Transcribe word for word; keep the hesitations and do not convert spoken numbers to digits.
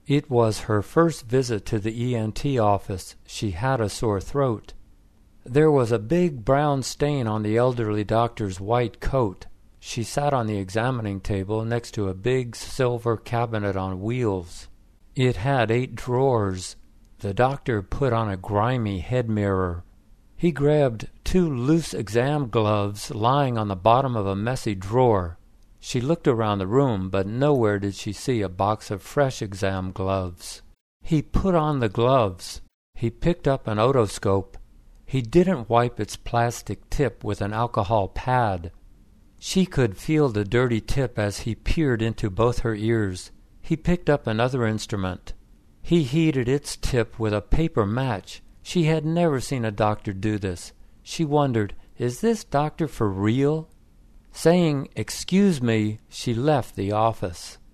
It was her first visit to the E N T office. She had a sore throat. There was a big brown stain on the elderly doctor's white coat. She sat on the examining table next to a big silver cabinet on wheels. It had eight drawers. The doctor put on a grimy head mirror. He grabbed two loose exam gloves lying on the bottom of a messy drawer. She looked around the room, but nowhere did she see a box of fresh exam gloves. He put on the gloves. He picked up an otoscope. He didn't wipe its plastic tip with an alcohol pad. She could feel the dirty tip as he peered into both her ears. He picked up another instrument. He heated its tip with a paper match. She had never seen a doctor do this. She wondered, is this doctor for real? Saying, "Excuse me," she left the office.